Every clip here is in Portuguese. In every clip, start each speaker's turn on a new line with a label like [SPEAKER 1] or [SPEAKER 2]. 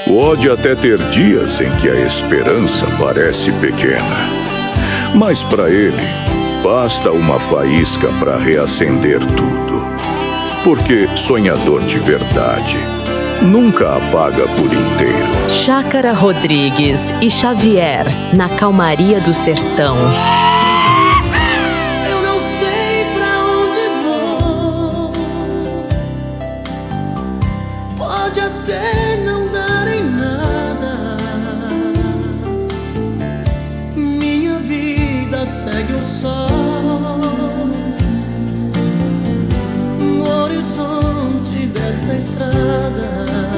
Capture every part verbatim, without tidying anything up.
[SPEAKER 1] Pode até ter dias em que a esperança parece pequena, mas para ele, basta uma faísca para reacender tudo. Porque sonhador de verdade nunca apaga por inteiro.
[SPEAKER 2] Chácara Rodrigues e Xavier, na calmaria do sertão.
[SPEAKER 3] Eu não sei pra onde vou, pode até não dar em nada. Minha vida segue o sol no horizonte dessa estrada.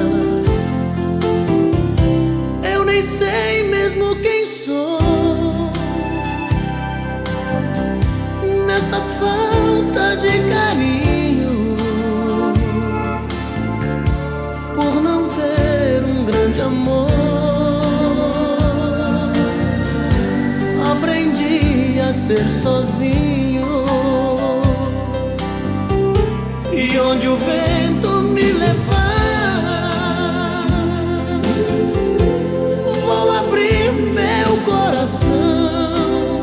[SPEAKER 3] Eu nem sei mesmo quem sou nessa falta de carinho, por não ter um grande amor. Aprendi a ser sozinho, e onde o vento me levar, vou abrir meu coração.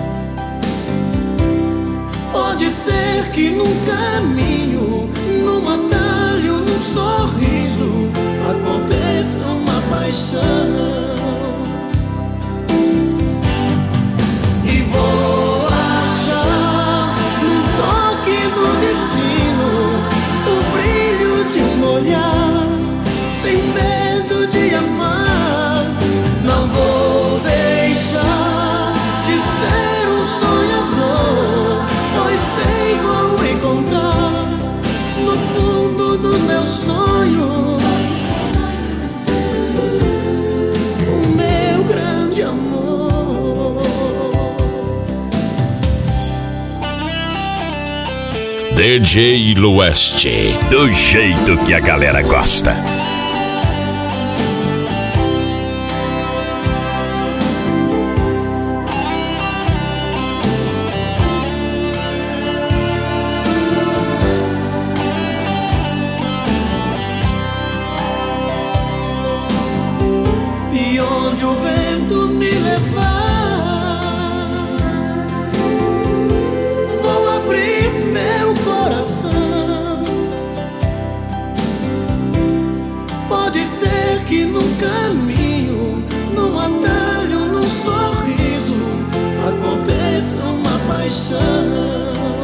[SPEAKER 3] Pode ser que num caminho, num atalho, num sorriso, aconteça uma paixão. E vou achar num toque do destino o brilho de um olhar, sem medo de amar. Não vou deixar de ser um sonhador, pois sei vou encontrar no fundo dos meus sonhos o meu grande amor.
[SPEAKER 4] D J Lueste, do jeito que a galera gosta.
[SPEAKER 3] E onde o vento me levar, vou abrir meu coração. Pode ser que num caminho, num atalho, num sorriso, aconteça uma paixão.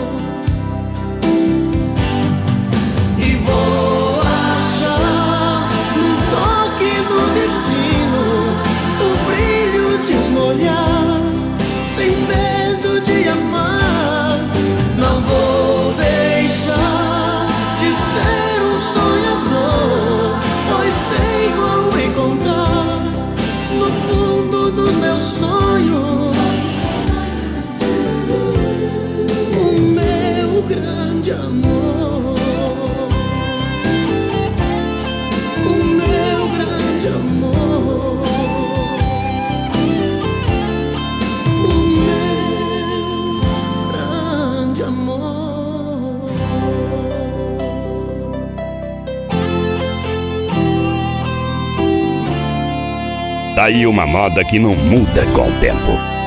[SPEAKER 3] E vou achar num toque do destino o brilho de um olhar, sem medo de amar. Não vou deixar de ser um sonhador, pois sei vou encontrar no fundo dos meus sonhos o meu grande amor. O meu grande amor. O meu grande amor.
[SPEAKER 4] Tá aí uma moda que não muda com o tempo.